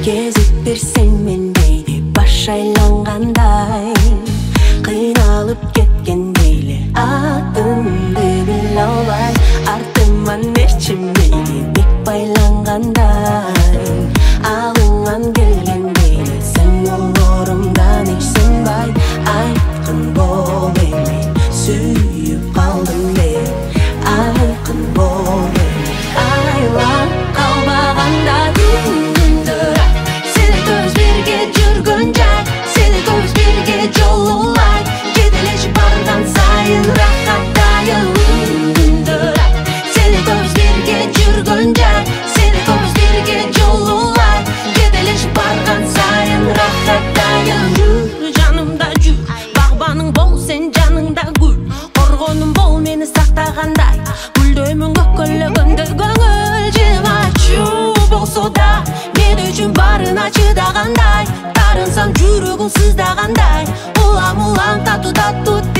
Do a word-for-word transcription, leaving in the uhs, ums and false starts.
Кезип берсең мен мейли баш айлангандай, кыйналып кеткен мейли атымды биле албай, артыман нечи мейли бек байлангандай, алыңан келген мейли сен олорумдан эч сынбай, айткын бол эми сүйүп калдым мен, айткын бол эми айлап калбаганда күндүр сени көз бирге жүргөн жай, сени көз бирге жолулай, жетелешип барган сайын рахаттайын күндүр сени көз бирге жүргөн жай, сени көз бирге жолулай, жетелешип барган сайын рахаттайын. Жүр жанымда жүр, багбаның бол сен жаныңда гүл, коргонум бол мени сактагандай, гүлдөймүн көккөлөгөндө көңүл жыма ачуу болсо да мен үчүн барына чыдагандай, тарынсам жүрөгүм сыздагандай, улам улам татуу татуу